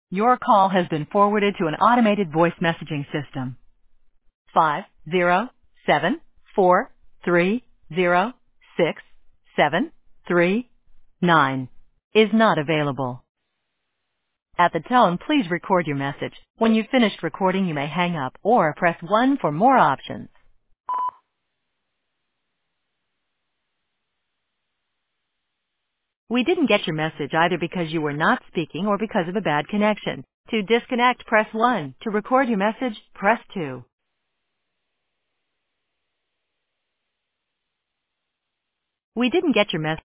Your call has been forwarded to an automated voice messaging system. 507-430-6739 is not available. At the tone, please record your message. When you've finished recording, you may hang up or press 1 for more options. We didn't get your message either because you were not speaking or because of a bad connection. To disconnect, press 1. To record your message, press 2. We didn't get your message.